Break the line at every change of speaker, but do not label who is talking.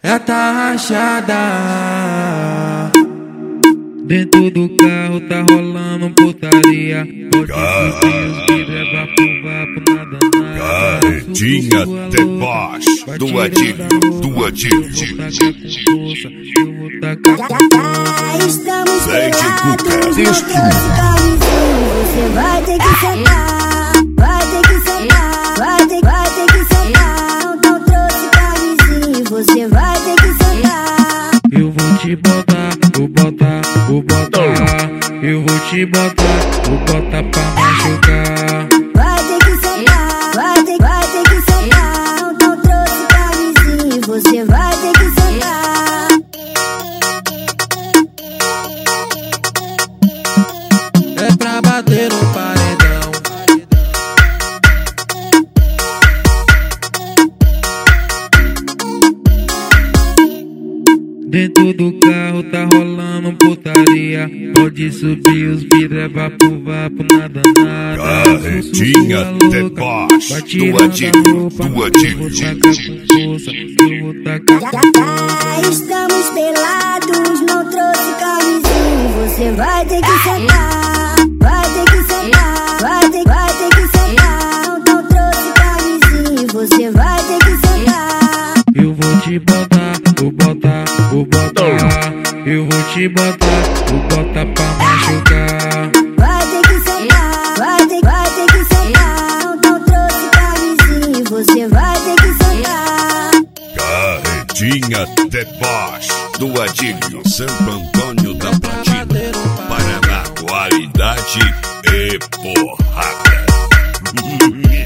tá rachada. Dentro do carro tá rolando putaria. Pode subir os vidros, é vapo, nada.
Carretinha deboche do Adílio.
Estamos
Sente Cuca,
você vai ter que sentar, vai ter que sentar, vai ter que sentar. Não trouxe camisinha, você vai ter que sentar.
Eu vou te botar, vou botar. Eu vou te botar, vou botar pra machucar.
Vai ter que sentar, vai ter que sentar. Não trouxe camisinha, você vai ter que sentar.
É pra bater no paredão. Dentro do carro tá rolando putaria. Pode subir os vidros, é vapo, nada.
Carretinha deboche do Adílio.
Estamos pelados, não trouxe camisinha, você vai ter que sentar, vai ter que sentar, vai ter que sentar. Não trouxe camisinha, você vai ter que sentar.
Eu vou te botar, vou botar. Eu vou te botar, vou botar pra machucar.
Vai ter que sentar, vai ter que sentar. Não trouxe camisinha, você vai ter que sentar.
Carretinha deboche do Adílio, Santo Antônio da Platina, Paraná, qualidade e porrada.